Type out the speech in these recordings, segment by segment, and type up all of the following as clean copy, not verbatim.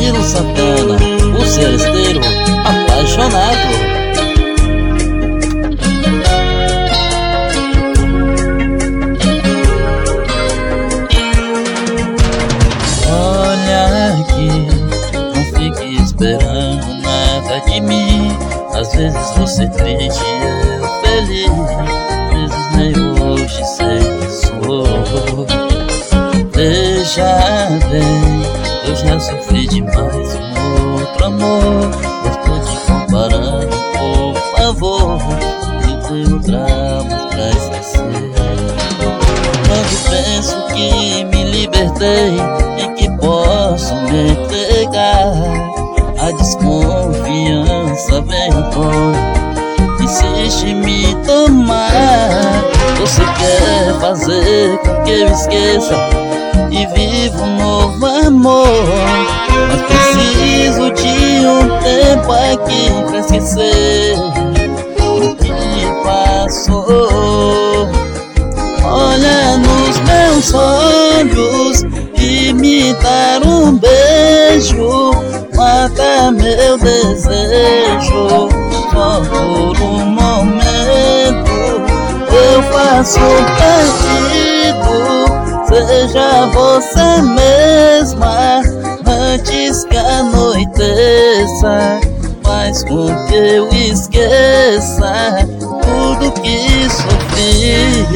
Danilo Santana, o seresteiro apaixonado. Esperando nada de mim. Às vezes você triste e eu feliz, às vezes nem hoje sei que sou. Veja bem, eu já sofri demais com outro amor. Estou te comparando, por favor, eu tenho traumas pra esquecer. Quando penso que me libertei e que posso me entregar, a desconfiança vem à tona, insiste em me tomar. Você quer fazer com que eu esqueça e viva um novo amor, mas preciso de um tempo aqui pra esquecer o que passou. Olha nos meus olhos e me dar um beijo, mata meu desejo. Só por um momento eu faço perdido. Seja você mesma antes que anoiteça, faz com que eu esqueça tudo que sofri.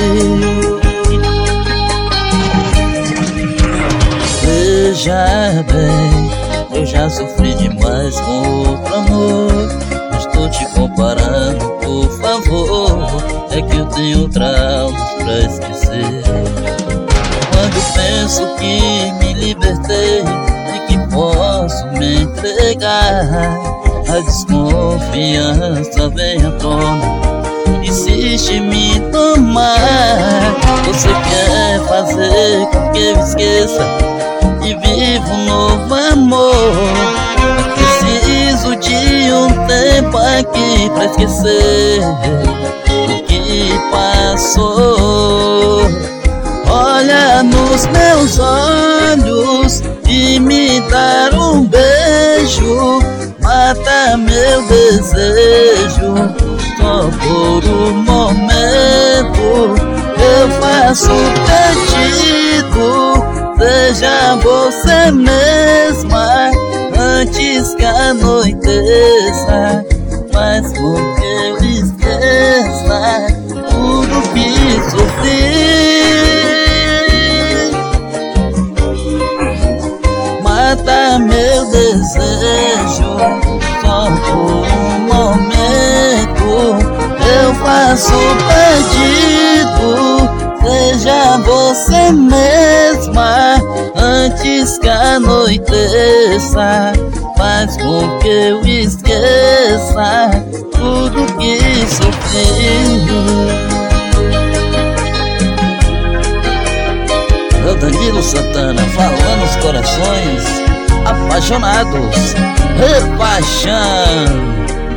Veja bem, eu já sofri demais com outro amor. Estou te comparando, por favor, é que eu tenho traumas pra esquecer. Quando penso que me libertei e que posso me entregar, a desconfiança vem à tona, insiste em me tomar. Você quer fazer com que eu esqueça e viva um novo amor, mas preciso de um tempo aqui pra esquecer o que passou. Olha nos meus olhos e me dar um beijo, mata meu desejo. Só por um momento eu faço pedido. Seja você mesma antes que anoiteça, faz com que eu esqueça tudo que sofri. Mata meu desejo, só por um momento eu faço pedido. Seja você mesma antes que anoiteça, faz com que eu esqueça tudo que sofri. É o Danilo Santana falando os corações apaixonados. Repaixão.